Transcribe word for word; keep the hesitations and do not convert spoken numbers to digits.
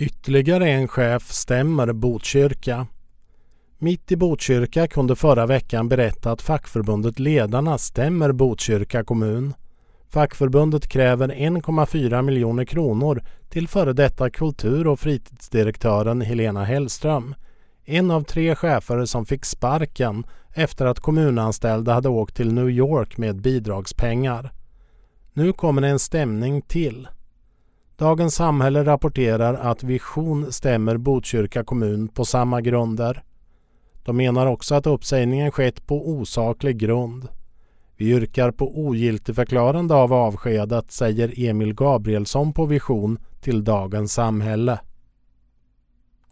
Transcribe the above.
Ytterligare en chef stämmer Botkyrka. Mitt i Botkyrka kunde förra veckan berätta att fackförbundet Ledarna stämmer Botkyrka kommun. Fackförbundet kräver en komma fyra miljoner kronor till före detta kultur- och fritidsdirektören Helena Hellström. En av tre chefer som fick sparken efter att kommunanställda hade åkt till New York med bidragspengar. Nu kommer en stämning till. Dagens Samhälle rapporterar att Vision stämmer Botkyrka kommun på samma grunder. De menar också att uppsägningen skett på osaklig grund. Vi yrkar på ogiltigförklarande av avskedet, säger Emil Gabrielsson på Vision till Dagens Samhälle.